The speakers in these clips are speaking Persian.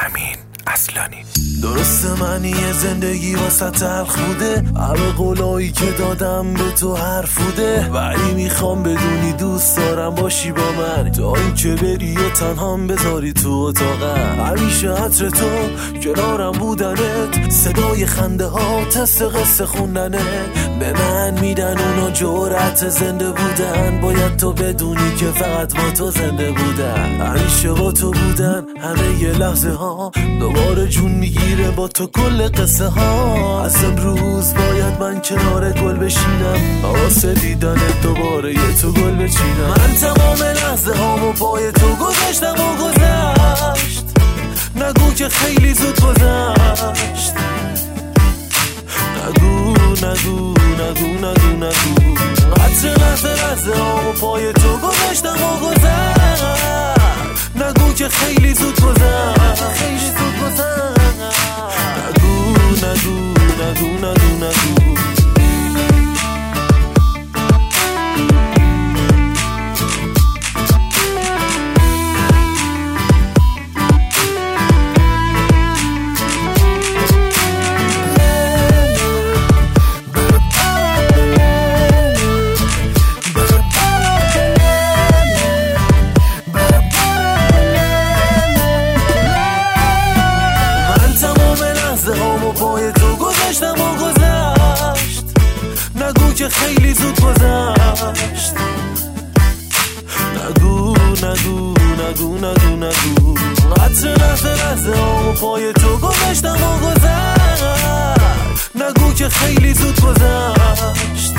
امین اصلانی. درسته من یه زندگی واسه تلخ بوده، همه قولایی که دادم به تو حرف بوده، ولی میخوام بدونی دوست دارم باشی با من، تا این که بری و تنهام بذاری تو اتاقم. همیشه عطر تو کنارم بودنت، صدای خنده ها تست قصه خوندنه به من میدن اونا جرأت زنده بودن. باید تو بدونی که فقط با تو زنده بودن، همیشه با تو بودن همه یه لحظه ها، دوباره جون میگیره با تو کل قصه ها. از امروز باید من کنار گل بشینم، واسه دیدن دوباره یه تو گل بچینم. من تمام لحظه هامو پای تو گذاشتم و گذشت، نگو که خیلی زود گذشت. نگو نگو نگو نگو نگو، حتی لحظه هامو پای تو گذاشتم و گذشت، نگو که خیلی زود گذشت، خیلی زود گذشت. نگو نگو نگو نگو نگو. پای تو گذاشتم و گذشت، نگو که خیلی زود گذشت. نگو نگو نگو نگو نگو، حتی لحظه هامو پای تو گذاشتم و گذشت، نگو که خیلی زود گذشت.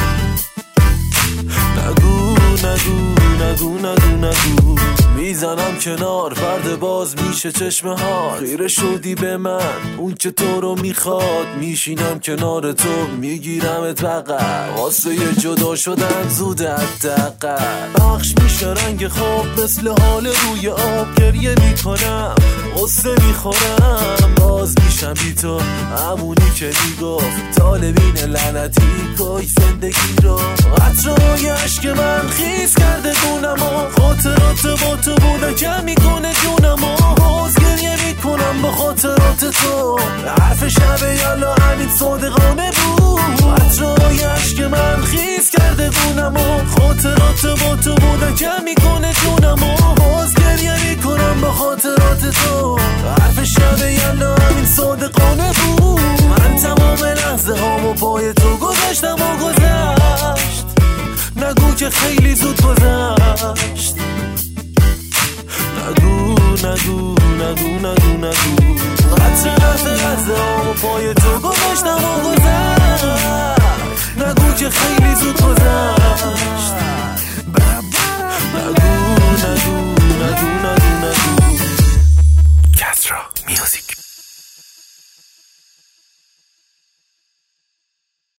نگو نگو نگو نگو نگو. میزنم کنار پرده باز میشه چشمه ها، خیره شدی به من اون که تو رو میخواد، میشینم کنار تو میگیرمت بغل، واسه یه جدا شدن زوده حداقل. بخش میشه رنگ خواب مثل حال روی آب، گریه میکنم قصه میخورم، باز میشم بی تو همونی که میگفت طالبین لعنتی کاش زندگی رو. عطرهای عشق من خیز کرده گونم و خاطرات با تو بوده که میکنه جونم و باز گریه میکنم با خاطرات تو. حرف شب یالا همین صادقانه بود، عطرهای عشق من خیز کرده گونم و خاطرات با تو بوده که میکنه جونم و باز گریه میکنم با خاطرات تو. حرف شب یالا همین صادقانه بود. من تمام لحظه هامو پای تو گذاشتم و گذشت، نگو که خیلی زود گذشت. نگو نگو نگو نگو نگو، حتی لحظه هامو پای تو گذاشتم و گذشت، نگو که خیلی زود گذشت. نگو نگو نگو نگو نگو. کسرا میوزیک.